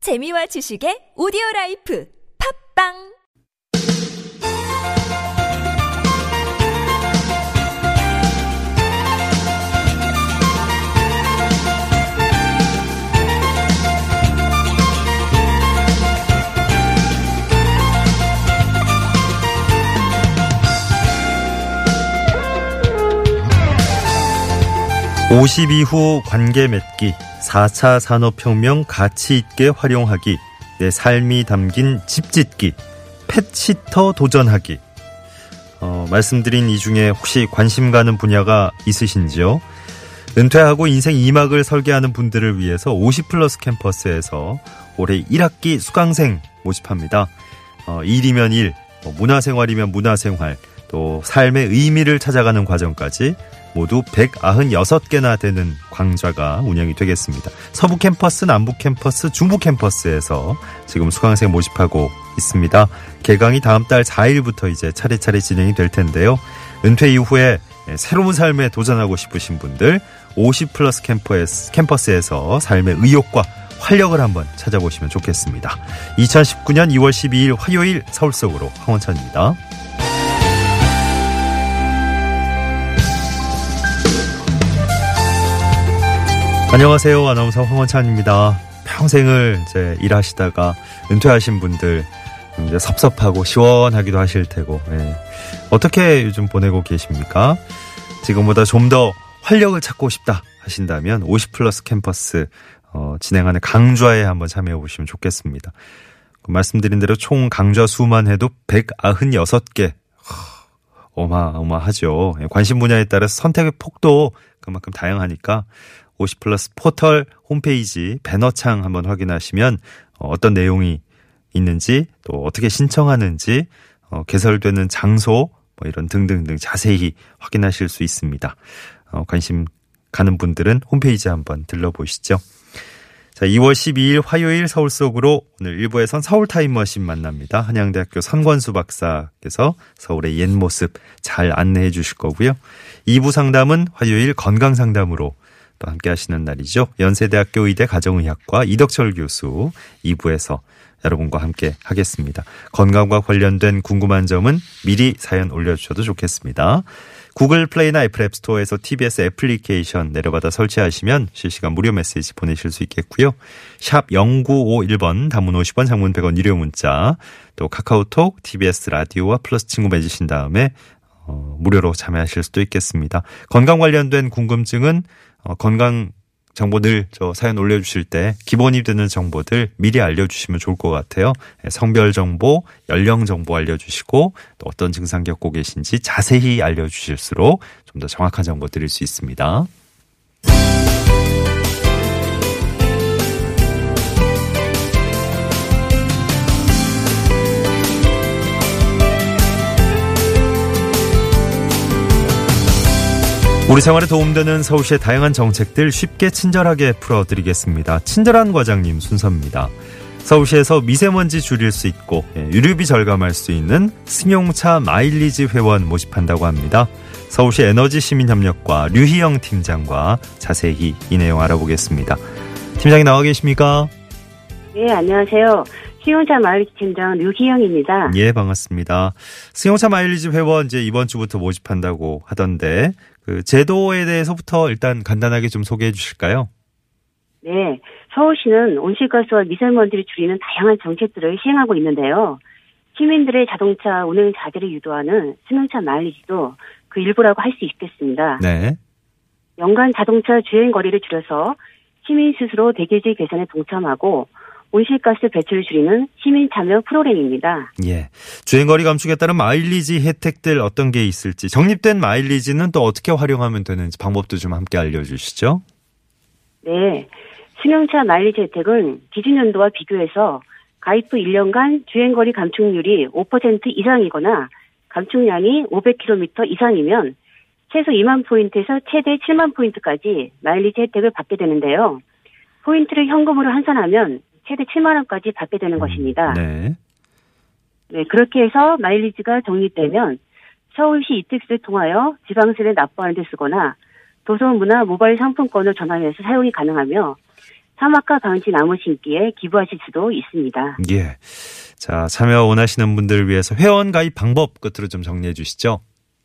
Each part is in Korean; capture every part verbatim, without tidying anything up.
재미와 지식의 오디오라이프 팝빵 오십 이후 관계 맺기, 사 차 산업혁명 가치 있게 활용하기, 내 삶이 담긴 집 짓기, 펫시터 도전하기. 어, 말씀드린 이 중에 혹시 관심 가는 분야가 있으신지요? 은퇴하고 인생 이 막을 설계하는 분들을 위해서 오십 플러스 캠퍼스에서 올해 일 학기 수강생 모집합니다. 어, 일이면 일, 뭐 문화생활이면 문화생활, 또 삶의 의미를 찾아가는 과정까지 모두 백구십육 개나 되는 강좌가 운영이 되겠습니다. 서부 캠퍼스, 남부 캠퍼스, 중부 캠퍼스에서 지금 수강생 모집하고 있습니다. 개강이 다음 달 사 일부터 이제 차례차례 진행이 될 텐데요. 은퇴 이후에 새로운 삶에 도전하고 싶으신 분들 오십 플러스 캠퍼스, 캠퍼스에서 삶의 의욕과 활력을 한번 찾아보시면 좋겠습니다. 이천십구 년 이월 십이일 화요일 서울 속으로 황원찬입니다. 안녕하세요. 아나운서 황원찬입니다. 평생을 이제 일하시다가 은퇴하신 분들 이제 섭섭하고 시원하기도 하실 테고, 예. 어떻게 요즘 보내고 계십니까? 지금보다 좀 더 활력을 찾고 싶다 하신다면 오십 플러스 캠퍼스 어, 진행하는 강좌에 한번 참여해 보시면 좋겠습니다. 말씀드린 대로 총 강좌 수만 해도 백구십육 개. 어마어마하죠. 관심 분야에 따라서 선택의 폭도 그만큼 다양하니까 오십 플러스 포털 홈페이지 배너창 한번 확인하시면 어떤 내용이 있는지, 또 어떻게 신청하는지, 어, 개설되는 장소 뭐 이런 등등등 자세히 확인하실 수 있습니다. 어, 관심 가는 분들은 홈페이지 한번 들러보시죠. 자, 이월 십이일 화요일 서울 속으로 오늘 일 부에선 서울 타임머신 만납니다. 한양대학교 선권수 박사께서 서울의 옛 모습 잘 안내해 주실 거고요. 이 부 상담은 화요일 건강상담으로 또 함께 하시는 날이죠. 연세대학교 의대 가정의학과 이덕철 교수 이 부에서 여러분과 함께 하겠습니다. 건강과 관련된 궁금한 점은 미리 사연 올려주셔도 좋겠습니다. 구글 플레이나 애플 앱스토어에서 티비에스 애플리케이션 내려받아 설치하시면 실시간 무료 메시지 보내실 수 있겠고요. 샵 공구오일 번 단문 오십 원, 장문 백 원 유료 문자, 또 카카오톡, 티비에스 라디오와 플러스 친구 맺으신 다음에 어, 무료로 참여하실 수도 있겠습니다. 건강 관련된 궁금증은 어, 건강 정보 늘 저 사연 올려주실 때 기본이 되는 정보들 미리 알려주시면 좋을 것 같아요. 성별 정보, 연령 정보 알려주시고 또 어떤 증상 겪고 계신지 자세히 알려주실수록 좀 더 정확한 정보 드릴 수 있습니다. 우리 생활에 도움되는 서울시의 다양한 정책들 쉽게 친절하게 풀어드리겠습니다. 친절한 과장님 순서입니다. 서울시에서 미세먼지 줄일 수 있고 유류비 절감할 수 있는 승용차 마일리지 회원 모집한다고 합니다. 서울시 에너지시민협력과 류희영 팀장과 자세히 이 내용 알아보겠습니다. 팀장이 나와 계십니까? 네, 안녕하세요. 승용차 마일리지 팀장 류희영입니다. 예, 반갑습니다. 승용차 마일리지 회원 이제 이번 주부터 모집한다고 하던데 그 제도에 대해서부터 일단 간단하게 좀 소개해 주실까요? 네, 서울시는 온실가스와 미세먼지를 줄이는 다양한 정책들을 시행하고 있는데요. 시민들의 자동차 운행 자제를 유도하는 승용차 마일리지도 그 일부라고 할 수 있겠습니다. 네. 연간 자동차 주행 거리를 줄여서 시민 스스로 대기질 개선에 동참하고 온실가스 배출을 줄이는 시민 참여 프로그램입니다. 예, 주행거리 감축에 따른 마일리지 혜택들 어떤 게 있을지, 적립된 마일리지는 또 어떻게 활용하면 되는지 방법도 좀 함께 알려주시죠. 네, 승용차 마일리지 혜택은 기준연도와 비교해서 가입 후 일 년간 주행거리 감축률이 오 퍼센트 이상이거나 감축량이 오백 킬로미터 이상이면 최소 이만 포인트에서 최대 칠만 포인트까지 마일리지 혜택을 받게 되는데요. 포인트를 현금으로 환산하면 최대 칠만 원까지 받게 되는 것입니다. 네. 네, 그렇게 해서 마일리지가 적립되면 서울시 이택스를 통하여 지방세를 납부하는 데 쓰거나 도서문화 모바일 상품권을 전환해서 사용이 가능하며 사막과 방지 나무 심기에 기부하실 수도 있습니다. 예. 자, 참여 원하시는 분들을 위해서 회원 가입 방법 끝으로 좀 정리해 주시죠.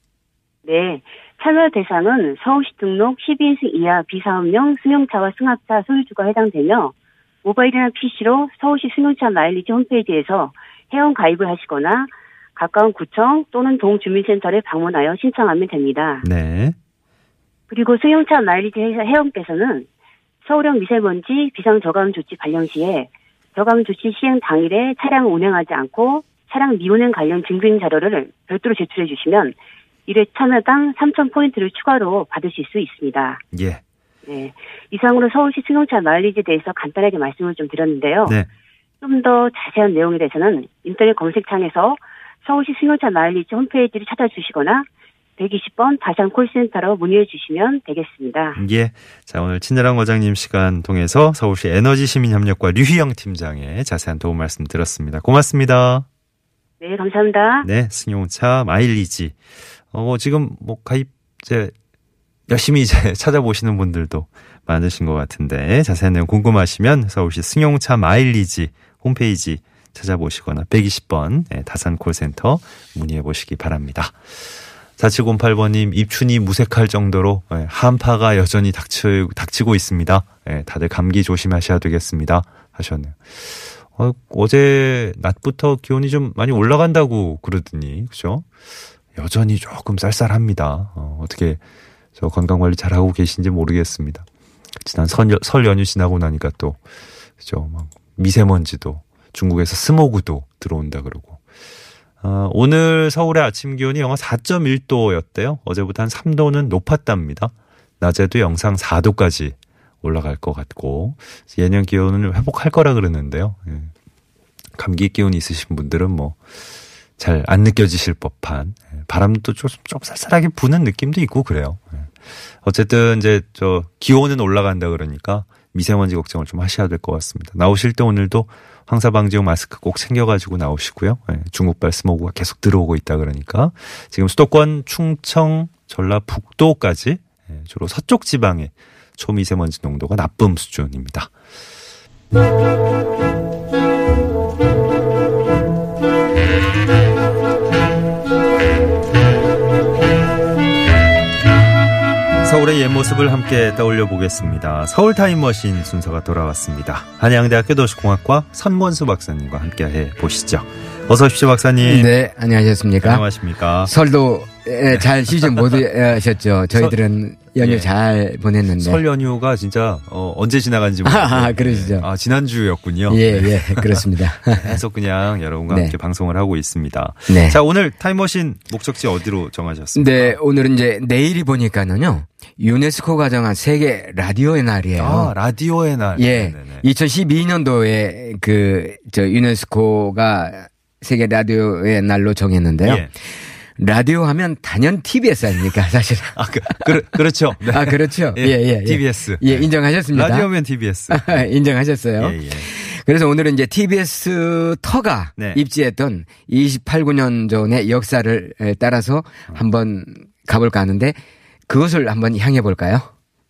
네. 참여 대상은 서울시 등록 십이 인승 이하 비사업용 승용차와 승합차 소유주가 해당되며 모바일이나 피시로 서울시 승용차 마일리지 홈페이지에서 회원 가입을 하시거나 가까운 구청 또는 동주민센터를 방문하여 신청하면 됩니다. 네. 그리고 승용차 마일리지 회원께서는 서울형 미세먼지 비상저감 조치 발령 시에 저감 조치 시행 당일에 차량을 운행하지 않고 차량 미운행 관련 증빙 자료를 별도로 제출해 주시면 일 회 참여당 삼천 포인트를 추가로 받으실 수 있습니다. 예. 네. 이상으로 서울시 승용차 마일리지에 대해서 간단하게 말씀을 좀 드렸는데요. 네. 좀 더 자세한 내용에 대해서는 인터넷 검색창에서 서울시 승용차 마일리지 홈페이지를 찾아주시거나 백이십 번 다산 콜센터로 문의해 주시면 되겠습니다. 예. 자, 오늘 친절한 과장님 시간 통해서 서울시 에너지 시민협력과 류희영 팀장의 자세한 도움 말씀 들었습니다. 고맙습니다. 네, 감사합니다. 네, 승용차 마일리지. 어, 지금 뭐 가입 이제 열심히 이제 찾아보시는 분들도 많으신 것 같은데 자세한 내용 궁금하시면 서울시 승용차 마일리지 홈페이지 찾아보시거나 백이십 번 네, 다산 콜센터 문의해 보시기 바랍니다. 사칠공팔 번님 입춘이 무색할 정도로 네, 한파가 여전히 닥치, 닥치고 있습니다. 네, 다들 감기 조심하셔야 되겠습니다 하셨네요. 어, 어제 낮부터 기온이 좀 많이 올라간다고 그러더니 그죠? 여전히 조금 쌀쌀합니다. 어, 어떻게 저 건강관리 잘하고 계신지 모르겠습니다. 지난 설, 설 연휴 지나고 나니까 또 그죠? 막 미세먼지도 중국에서 스모그도 들어온다 그러고 어, 오늘 서울의 아침 기온이 영하 사 점 일 도였대요. 어제보다 한 삼 도는 높았답니다. 낮에도 영상 사 도까지 올라갈 것 같고 예년 기온을 회복할 거라 그러는데요. 예. 감기 기운이 있으신 분들은 뭐 잘 안 느껴지실 법한 바람도 좀, 좀 쌀쌀하게 부는 느낌도 있고 그래요. 어쨌든 이제 저 기온은 올라간다 그러니까 미세먼지 걱정을 좀 하셔야 될 것 같습니다. 나오실 때 오늘도 황사방지용 마스크 꼭 챙겨가지고 나오시고요. 중국발 스모그가 계속 들어오고 있다 그러니까 지금 수도권 충청 전라북도까지 주로 서쪽 지방의 초미세먼지 농도가 나쁨 수준입니다. 서울의 옛 모습을 함께 떠올려 보겠습니다. 서울 타임머신 순서가 돌아왔습니다. 한양대학교 도시공학과 선권수 박사님과 함께 해 보시죠. 어서 오십시오 박사님. 네, 안녕하셨습니까? 안녕하십니까? 설도 잘 쉬지 못하셨죠. 저희들은 연휴 예. 잘 보냈는데. 설 연휴가 진짜 어, 언제 지나간지 모르겠어요. 아, 그러시죠. 아, 지난주였군요. 예, 예, 그렇습니다. 계속 그냥 여러분과 네. 함께 방송을 하고 있습니다. 네. 자, 오늘 타임머신 목적지 어디로 정하셨습니까? 네, 오늘은 이제 내일이 보니까는요. 유네스코가 정한 세계 라디오의 날이에요. 아, 라디오의 날. 예. 네네네. 이천십이 년도에 그, 저, 유네스코가 세계 라디오의 날로 정했는데요. 예. 라디오 하면 단연 티비에스 아닙니까, 사실. 아, 그, 그, 그렇죠. 네. 아, 그렇죠. 예, 예, 예. 예. 티비에스. 예, 네. 인정하셨습니다. 라디오면 티비에스. 인정하셨어요. 예, 예. 그래서 오늘은 이제 티비에스 터가 네. 입지했던 이십팔, 구 년 전의 역사를 따라서 한번 가볼까 하는데 그것을 한번 향해 볼까요?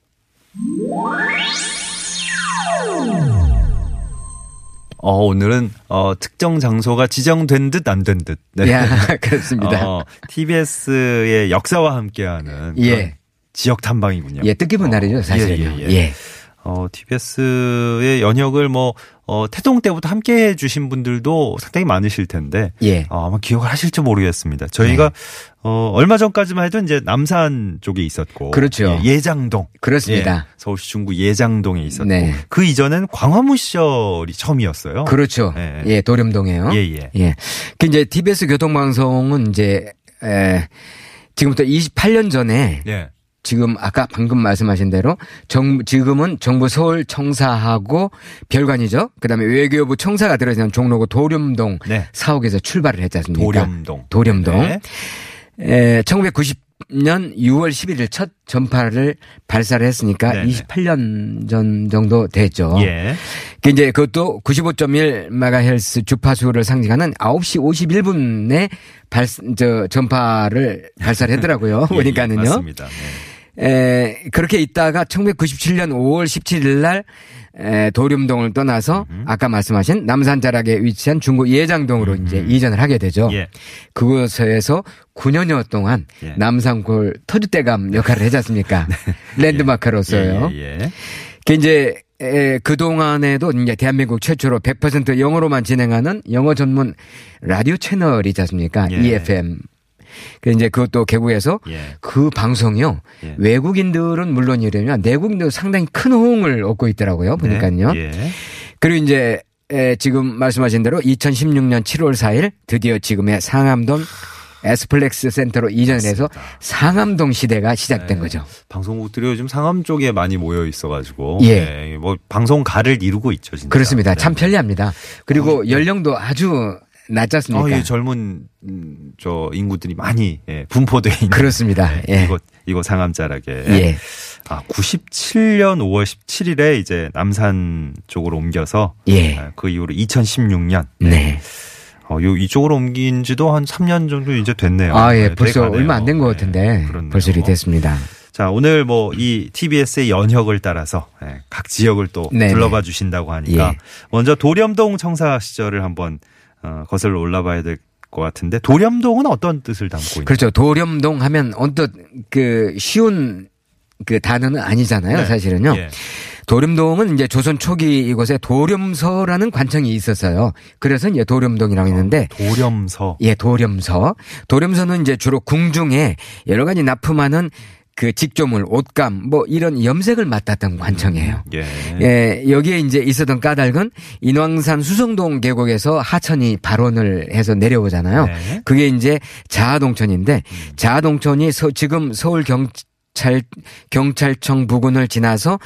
어, 오늘은, 어, 특정 장소가 지정된 듯 안 된 듯. 네. 야, 그렇습니다. 어, 티비에스의 역사와 함께하는. 예. 지역 탐방이군요. 예, 뜻깊은 날이죠, 사실은. 예, 예, 예. 예. 어, 티비에스의 연역을 뭐, 어, 태동 때부터 함께 해주신 분들도 상당히 많으실 텐데. 예. 어, 아마 기억을 하실지 모르겠습니다. 저희가, 네. 어, 얼마 전까지만 해도 이제 남산 쪽에 있었고. 그렇죠. 예, 예장동. 그렇습니다. 예, 서울시 중구 예장동에 있었고. 네. 그 이전엔 광화문 시절이 처음이었어요. 그렇죠. 예. 예, 도림동에요. 예, 예. 예. 그 이제 티비에스 교통방송은 이제, 에, 지금부터 이십팔 년 전에. 예. 지금 아까 방금 말씀하신 대로 정 지금은 정부 서울 청사하고 별관이죠. 그다음에 외교부 청사가 들어있는 종로구 도림동 네. 사옥에서 출발을 했지 않습니까? 도림동. 도림동. 네. 에, 천구백구십 년 유월 십일일 첫 전파를 발사를 했으니까 네네. 이십팔 년 전 정도 됐죠. 예. 그 이제 그것도 구십오 점 일 메가헤르츠 주파수를 상징하는 아홉 시 오십일 분에 발, 저, 전파를 발사를 했더라고요. 예, 보니까는요. 예, 맞습니다. 네. 에, 그렇게 있다가 천구백구십칠 년 오월 십칠일 날, 에, 도림동을 떠나서 음. 아까 말씀하신 남산자락에 위치한 중구 예장동으로 음. 이제 이전을 하게 되죠. 예. 그곳에서 구 년여 동안 예. 남산골 터줏대감 역할을 하지 않습니까? 랜드마크로서요. 예, 예, 예. 그 이제 에, 그동안에도 이제 대한민국 최초로 백 퍼센트 영어로만 진행하는 영어 전문 라디오 채널이지 않습니까? 예. 이에프엠. 그 이제 그것도 개국해서 예. 그 방송이요. 예. 외국인들은 물론이라면 내국인도 상당히 큰 호응을 얻고 있더라고요. 보니까요. 네. 예. 그리고 이제 에, 지금 말씀하신 대로 이천십육 년 칠월 사일 드디어 지금의 상암동 에스플렉스 센터로 이전해서 상암동 시대가 시작된 네. 거죠. 방송국들이 요즘 상암 쪽에 많이 모여 있어가지고 예. 네, 뭐 방송가를 이루고 있죠, 진짜. 그렇습니다. 참 네. 편리합니다. 그리고 어, 네. 연령도 아주 낮지 않습니까? 어, 예, 젊은 음, 저 인구들이 많이 예, 분포되어 있는. 그렇습니다. 네, 예. 이곳 이곳 상암자락에. 예. 아, 구십칠 년 오월 십칠일에 이제 남산 쪽으로 옮겨서 예. 아, 그 이후로 이천십육 년. 네. 어, 요 이쪽으로 옮긴 지도 한 삼 년 정도 이제 됐네요. 아, 예. 네, 벌써 돼가네요. 얼마 안 된 것 네, 같은데 그렇네요. 벌써 이렇게 됐습니다. 자, 오늘 뭐 이 티비에스의 연혁을 따라서 예, 각 지역을 또 네네. 둘러봐 주신다고 하니까 예. 먼저 도렴동 청사 시절을 한번 어, 거슬러 올라봐야 될 것 같은데 도렴동은 어떤 뜻을 담고 있나요? 그렇죠. 도렴동 하면 언뜻 그 쉬운 그 단어는 아니잖아요. 네. 사실은요. 예. 도렴동은 이제 조선 초기 이곳에 도렴서라는 관청이 있었어요. 그래서 이제 도렴동이라고 했는데 도렴서. 예, 도렴서. 도렴서는 이제 주로 궁중에 여러 가지 납품하는 그 직조물, 옷감, 뭐 이런 염색을 맡았던 관청이에요. 예. 예, 여기에 이제 있었던 까닭은 인왕산 수성동 계곡에서 하천이 발원을 해서 내려오잖아요. 네. 그게 이제 자하동천인데 자하동천이 서, 지금 서울 경찰 경찰청 부근을 지나서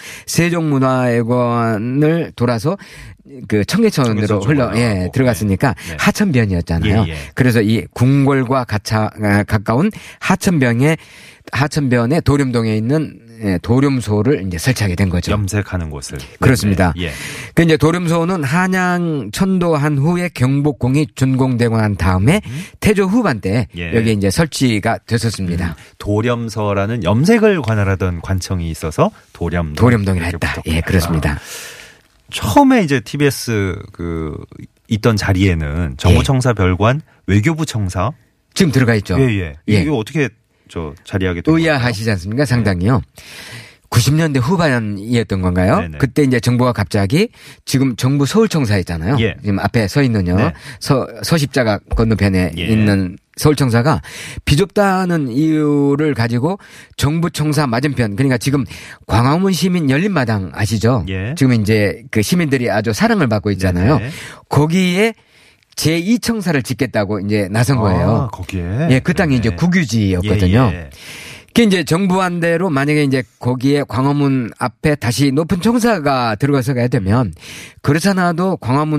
세종문화회관을 돌아서 그 청계천으로 청계천 흘러 쪽으로 예, 나가고. 들어갔으니까 네. 하천변이었잖아요. 예, 예. 그래서 이 궁궐과 가차, 아, 가까운 하천변에 하천변에 도렴동에 있는 예, 도렴소를 이제 설치하게 된 거죠. 염색하는 곳을. 그렇습니다. 네, 네. 예. 그 이제 도렴소는 한양 천도한 후에 경복궁이 준공되고 난 다음에 태조 후반 때 예. 여기 이제 설치가 됐었습니다. 도렴서라는 염색을 관할하던 관청이 있어서 도렴동. 도렴동이라 이렇게 했다. 붙었구나. 예, 그렇습니다. 처음에 이제 티비에스 그 있던 자리에는 정부청사 별관, 외교부 청사. 지금 들어가 있죠. 예, 예. 예. 이게 어떻게 저 자리하게 된 건가요? 의아하시지 않습니까? 상당히요. 구십 년대 후반이었던 건가요? 네네. 그때 이제 정부가 갑자기 지금 정부 서울청사 있잖아요. 예. 지금 앞에 서 있는요. 네. 서, 서십자가 건너편에 예. 있는 서울청사가 비좁다는 이유를 가지고 정부청사 맞은편, 그러니까 지금 광화문 시민 열린마당 아시죠? 예. 지금 이제 그 시민들이 아주 사랑을 받고 있잖아요. 네네. 거기에 제이 청사를 짓겠다고 이제 나선 거예요. 아, 거기에. 예, 그 땅이 네네. 이제 국유지였거든요. 예, 예. 그 이제 정부안대로 만약에 이제 거기에 광화문 앞에 다시 높은 청사가 들어가서 가야 되면 그렇잖아도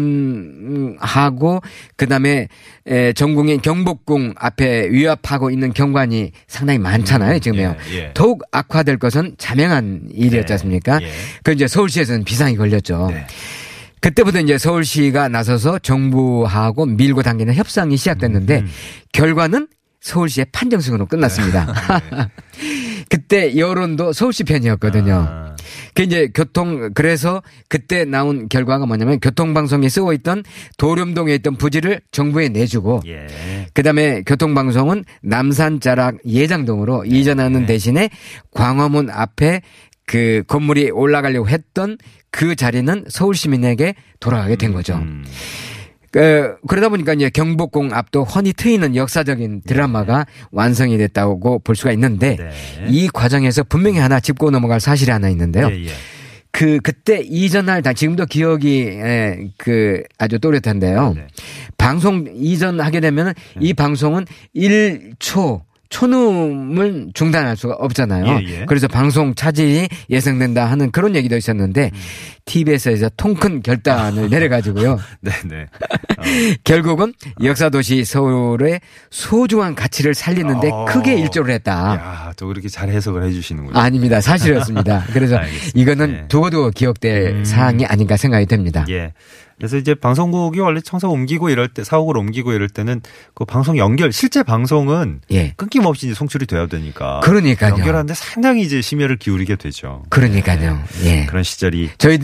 광화문하고 그다음에 에, 전궁인 경복궁 앞에 위협하고 있는 경관이 상당히 많잖아요, 지금요. 예, 예. 더욱 악화될 것은 자명한 일이었지 않습니까? 예. 그 이제 서울시에서는 비상이 걸렸죠. 네. 그때부터 이제 서울시가 나서서 정부하고 밀고 당기는 협상이 시작됐는데 음. 결과는 서울시의 판정승으로 끝났습니다. 네. 그때 여론도 서울시 편이었거든요. 아. 그 이제 교통, 그래서 그때 나온 결과가 뭐냐면 교통방송에 쓰고 있던 도렴동에 있던 부지를 정부에 내주고 예. 그 다음에 교통방송은 남산자락 예장동으로 이전하는 대신에 광화문 앞에 그 건물이 올라가려고 했던 그 자리는 서울 시민에게 돌아가게 된 거죠. 음. 그, 그러다 보니까 이제 경복궁 앞도 훤히 트이는 역사적인 드라마가 완성이 됐다고 볼 수가 있는데 네. 이 과정에서 분명히 하나 짚고 넘어갈 사실이 하나 있는데요. 예, 예. 그, 그때 이전할, 당 지금도 기억이, 에, 그, 아주 또렷한데요. 네. 방송 이전하게 되면 이 방송은 일 초, 초num을 중단할 수가 없잖아요. 예, 예. 그래서 방송 차질이 예상된다 하는 그런 얘기도 있었는데 음. 티비에스에서 통큰 결단을 내려가지고요. 네네. 결국은 역사도시 서울의 소중한 가치를 살리는데 어. 크게 일조를 했다. 야, 또 그렇게 잘 해석을 해주시는군요. 아닙니다. 사실이었습니다. 그래서 알겠습니다. 이거는 네. 두고두고 기억될 음. 사항이 아닌가 생각이 됩니다. 예. 그래서 이제 방송국이 원래 청사 옮기고 이럴 때, 사옥을 옮기고 이럴 때는 그 방송 연결, 실제 방송은 예. 끊김없이 이제 송출이 돼야 되니까. 그러니까요. 연결하는데 상당히 이제 심혈을 기울이게 되죠. 그러니까요. 예. 그런 시절이. 저희들이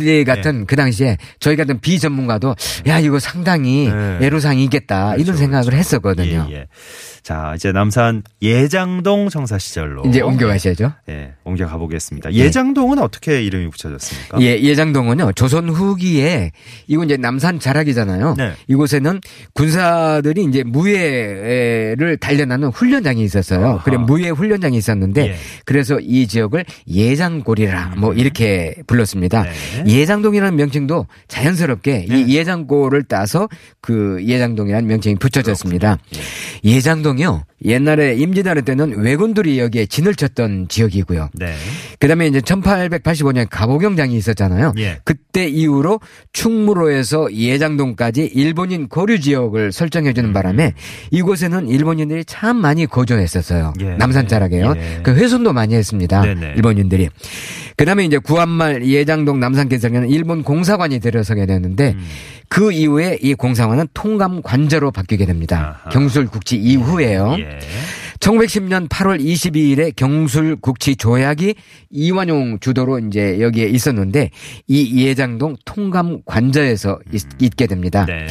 저희 같은 예. 그 당시에 저희 같은 비전문가도 야 이거 상당히 예. 애로사항이겠다 그렇죠, 이런 생각을 그렇죠. 했었거든요. 예, 예. 자 이제 남산 예장동 청사 시절로 이제 옮겨가셔야죠. 예, 옮겨가 보겠습니다. 예장동은 예. 어떻게 이름이 붙여졌습니까? 예, 예장동은요 조선 후기에 이건 이제 남산 자락이잖아요. 네. 이곳에는 군사들이 이제 무예를 단련하는 훈련장이 있었어요. 아하. 그래 무예 훈련장이 있었는데 예. 그래서 이 지역을 예장골이라 뭐 이렇게 불렀습니다. 네. 예장동이라는 명칭도 자연스럽게 네. 이 예장골을 따서 그 예장동이라는 명칭이 붙여졌습니다. 예. 예장동이요. 옛날에 임진왜란 때는 왜군들이 여기에 진을 쳤던 지역이고요. 네. 그다음에 이제 천팔백팔십오 년 갑오경장이 있었잖아요. 예. 그때 이후로 충무로에서 예장동까지 일본인 거류 지역을 설정해 주는 바람에 이곳에는 일본인들이 참 많이 거주했었어요. 예. 남산 자락에요. 예. 그 훼손도 많이 했습니다. 네네. 일본인들이. 그다음에 이제 구한말 예장동 남산 개성에는 일본 공사관이 들어서게 되는데 음. 그 이후에 이 공사관은 통감관저로 바뀌게 됩니다. 아하. 경술국치 이후에요. 예. 천구백십 년 팔월 이십이일에 경술국치 조약이 이완용 주도로 이제 여기에 있었는데 이 예장동 통감관저에서 음. 있게 됩니다. 네.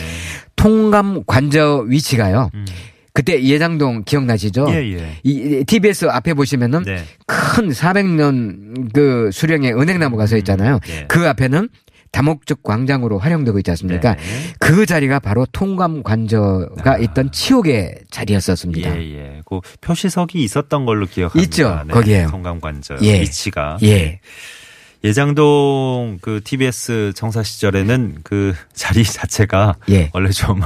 통감관저 위치가요. 음. 그때 예장동 기억나시죠? 예, 예. 이 티비에스 앞에 보시면은 네. 큰 사백 년 그 수령의 은행나무가 서 있잖아요. 음, 예. 그 앞에는 다목적 광장으로 활용되고 있지 않습니까? 네. 그 자리가 바로 통감관저가 아. 있던 치옥의 자리였었습니다. 예, 예. 그 표시석이 있었던 걸로 기억합니다. 있죠. 네. 거기에요. 통감관저 예. 위치가. 예. 예장동 그 티비에스 청사 시절에는 그 자리 자체가 예. 원래 좀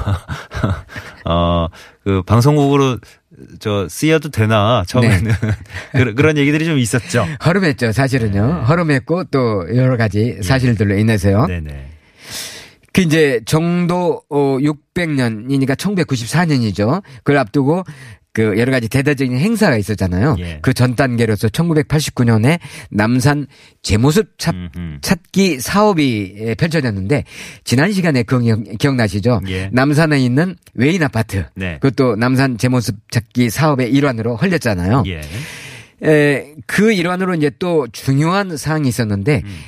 어 그 방송국으로 저 쓰여도 되나 처음에는 네. 그런 얘기들이 좀 있었죠. 허름했죠, 사실은요. 네. 허름했고 또 여러 가지 사실들로 인해서요. 네네. 그 이제 정도 육백 년이니까 천구백구십사 년이죠. 그걸 앞두고 그 여러 가지 대대적인 행사가 있었잖아요. 예. 그 전 단계로서 천구백팔십구 년에 남산 제모습 찾, 찾기 사업이 펼쳐졌는데 지난 시간에 그거 기억나시죠? 예. 남산에 있는 외인 아파트. 네. 그것도 남산 제모습 찾기 사업의 일환으로 헐렸잖아요. 예. 에, 그 일환으로 이제 또 중요한 사항이 있었는데 음.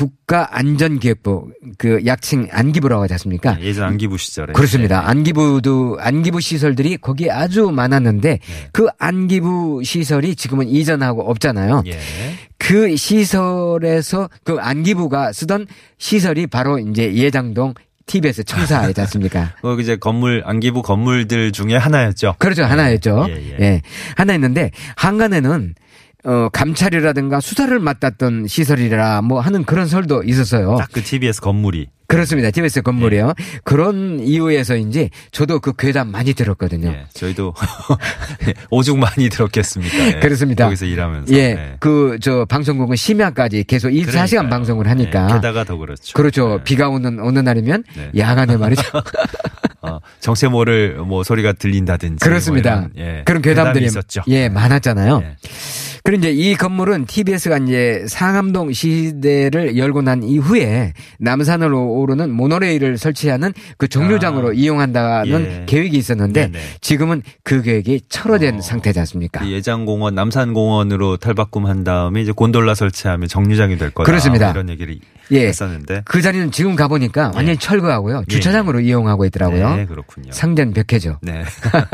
국가안전기획부 그 약칭 안기부라고 하지 않습니까? 예전 안기부 시절에. 그렇습니다. 네. 안기부도 안기부 시설들이 거기에 아주 많았는데 네. 그 안기부 시설이 지금은 이전하고 없잖아요. 예. 그 시설에서 그 안기부가 쓰던 시설이 바로 이제 예장동 티비에스 청사이지 않습니까? 그 이제 건물 안기부 건물들 중에 하나였죠. 그렇죠. 하나였죠. 예, 예. 예. 하나였는데 한간에는 어, 감찰이라든가 수사를 맡았던 시설이라 뭐 하는 그런 설도 있었어요. 딱 그 티비에스 건물이. 그렇습니다. 티비에스 건물이요. 예. 그런 이유에서인지 저도 그 괴담 많이 들었거든요. 예. 저희도 오죽 많이 들었겠습니까? 예. 그렇습니다. 거기서 일하면서. 예. 예. 그, 저, 방송국은 심야까지 계속 이십사 시간 그러니까요. 방송을 하니까. 예. 게다가 더 그렇죠. 그렇죠. 예. 비가 오는 어느 날이면 네. 야간에 말이죠. 어, 정체 모를 뭐 소리가 들린다든지. 그렇습니다. 뭐 이런, 예. 그런 괴담들이 있었죠. 예, 많았잖아요. 예. 그리고 이제 이 건물은 티비에스가 이제 상암동 시대를 열고 난 이후에 남산으로 오르는 모노레일을 설치하는 그 정류장으로 아, 이용한다는 예. 계획이 있었는데 네네. 지금은 그 계획이 철회된 어, 상태지 않습니까? 예장공원, 남산공원으로 탈바꿈한 다음에 이제 곤돌라 설치하면 정류장이 될 거다. 그렇습니다. 이런 얘기를 예. 했었는데 그 자리는 지금 가보니까 완전히 예. 철거하고요. 주차장으로 예. 이용하고 있더라고요. 네, 그렇군요. 상전 벽해죠. 네.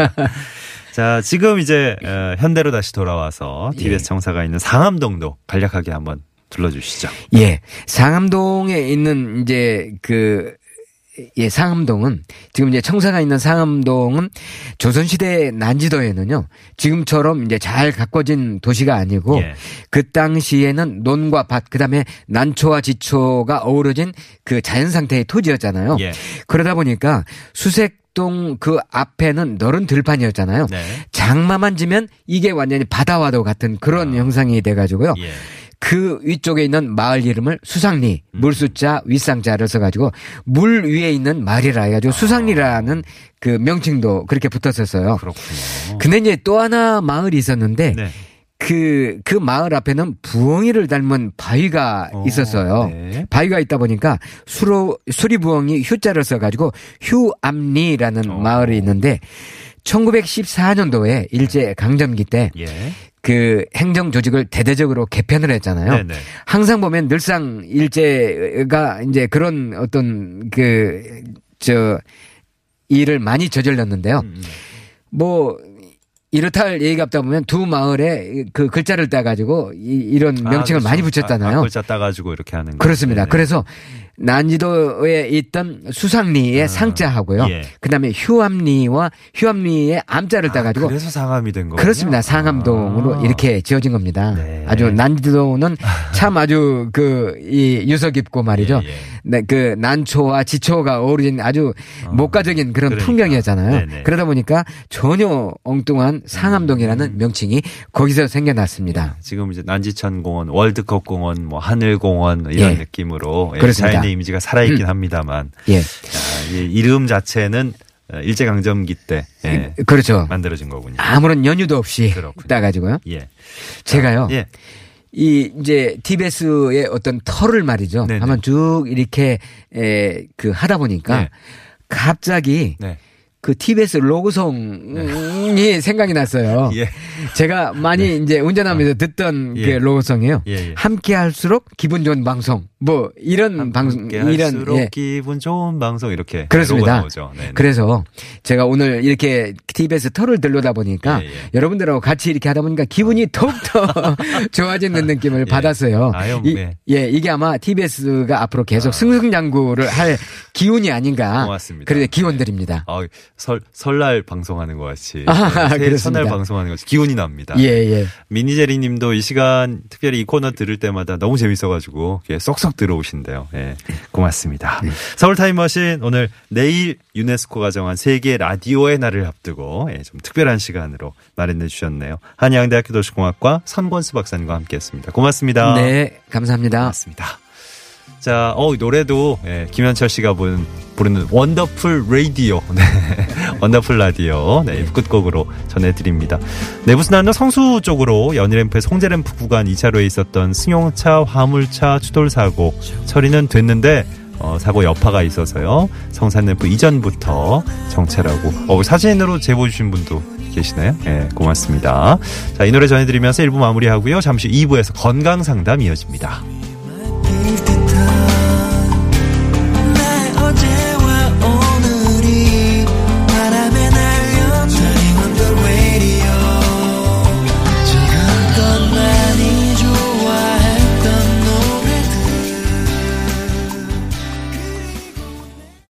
자, 지금 이제 현대로 다시 돌아와서 티비에스 예. 청사가 있는 상암동도 간략하게 한번 둘러주시죠. 예, 상암동에 있는 이제 그 예, 상암동은 지금 이제 청사가 있는 상암동은 조선시대 난지도에는요 지금처럼 이제 잘 가꿔진 도시가 아니고 예. 그 당시에는 논과 밭 그다음에 난초와 지초가 어우러진 그 자연 상태의 토지였잖아요. 예. 그러다 보니까 수색 동 그 앞에는 너른 들판이었잖아요. 네. 장마만 지면 이게 완전히 바다와도 같은 그런 아. 형상이 돼가지고요. 예. 그 위쪽에 있는 마을 이름을 수상리, 음. 물수자, 윗상자를 써가지고 물 위에 있는 마을이라 해가지고 아. 수상리라는 그 명칭도 그렇게 붙었었어요. 그렇군요. 근데 이제 또 하나 마을이 있었는데 네. 그, 그 마을 앞에는 부엉이를 닮은 바위가 오, 있었어요. 네. 바위가 있다 보니까 수로, 수리부엉이 휴자를 써가지고 휴암리라는 오. 마을이 있는데 천구백십사 년도에 일제 강점기 때 예. 그 행정 조직을 대대적으로 개편을 했잖아요. 네네. 항상 보면 늘상 일제가 이제 그런 어떤 그 저 일을 많이 저질렀는데요. 음. 뭐 이렇다 할 얘기가 없다 보면 두 마을에 그 글자를 따가지고 이, 이런 명칭을 아, 그렇죠. 많이 붙였잖아요. 아, 글자 따가지고 이렇게 하는 거. 그렇습니다. 네네. 그래서 난지도에 있던 수상리의 아, 상자하고요. 예. 그다음에 휴암리와 휴암리의 암자를 따가지고 아, 그래서 상암이 된 거군요. 그렇습니다. 상암동으로 아. 이렇게 지어진 겁니다. 네. 아주 난지도는 참 아주 그 이 유서 깊고 말이죠. 예, 예. 네, 그 난초와 지초가 어우러진 아주 어. 목가적인 그런 그러니까. 풍경이었잖아요. 네네. 그러다 보니까 전혀 엉뚱한 상암동이라는 음. 명칭이 거기서 생겨났습니다. 지금 이제 난지천 공원, 월드컵 공원, 뭐 하늘 공원 이런 예. 느낌으로 예, 그렇습니다. 자연의 이미지가 살아있긴 음. 합니다만 예, 자, 이 이름 자체는 일제 강점기 때 예, 그렇죠. 만들어진 거군요. 아무런 연유도 없이 그렇군요. 따가지고요. 예, 제가요. 예, 이 이제 티비에스의 어떤 털을 말이죠. 네네. 한번 쭉 이렇게 에, 그 하다 보니까 네. 갑자기 네. 그 티비에스 로고송이 생각이 났어요. 예. 제가 많이 이제 운전하면서 듣던 예. 그 로고송이에요. 예, 예. 함께 할수록 기분 좋은 방송. 뭐 이런 방송 함께 이런 할수록 예. 기분 좋은 방송 이렇게 그렇습니다. 로고 나오죠. 네네. 그래서 제가 오늘 이렇게 티비에스 털을 들러다 보니까 예, 예. 여러분들하고 같이 이렇게 하다 보니까 기분이 더욱더 좋아지는 느낌을 예. 받았어요. 아유, 이, 네. 예, 이게 아마 티비에스가 앞으로 계속 승승장구를 할 기운이 아닌가. 고맙습니다. 그래 기원드립니다. 아, 설 설날 방송하는 것 같이 아, 네, 새- 그렇습니다. 설날 방송하는 것 같이 기운이 납니다. 예, 예. 미니제리님도 이 시간 특별히 이 코너 들을 때마다 너무 재밌어가지고 이렇게 쏙쏙 들어오신대요. 예, 고맙습니다. 네. 서울 타임머신 오늘 내일 유네스코가 정한 세계 라디오의 날을 앞두고 예, 좀 특별한 시간으로 마련해 주셨네요. 한양대학교 도시공학과 선권수 박사님과 함께했습니다. 고맙습니다. 네, 감사합니다. 고맙습니다. 자, 어, 노래도, 예, 김현철 씨가 부르는, 부르는 원더풀 라디오. 네. 원더풀 라디오. 네, 끝곡으로 전해드립니다. 내부순환로 성수 쪽으로 연희램프의 송제램프 구간 이 차로에 있었던 승용차, 화물차 추돌 사고 처리는 됐는데, 어, 사고 여파가 있어서요. 성산램프 이전부터 정체라고. 어, 사진으로 제보 주신 분도 계시나요? 예, 고맙습니다. 자, 이 노래 전해드리면서 일 부 마무리하고요. 잠시 이 부에서 건강 상담 이어집니다.